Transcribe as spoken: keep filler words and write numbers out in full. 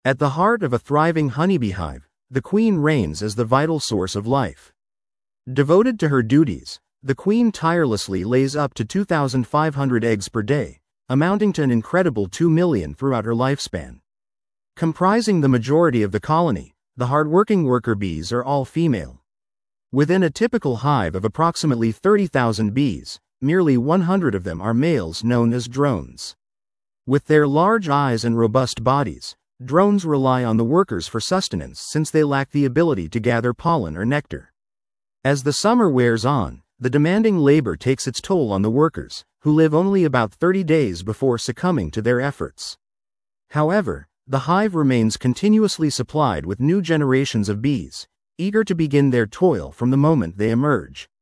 At the heart of a thriving honeybee hive, the queen reigns as the vital source of life. Devoted to her duties, the queen tirelessly lays up to two thousand five hundred eggs per day, amounting to an incredible two million throughout her lifespan. Comprising the majority of the colony, the hardworking worker bees are all female. Within a typical hive of approximately thirty thousand bees, merely one hundred of them are males, known as drones. With their large eyes and robust bodies, drones rely on the workers for sustenance since they lack the ability to gather pollen or nectar. As the summer wears on, the demanding labor takes its toll on the workers, who live only about thirty days before succumbing to their efforts. However, the hive remains continuously supplied with new generations of bees, eager to begin their toil from the moment they emerge.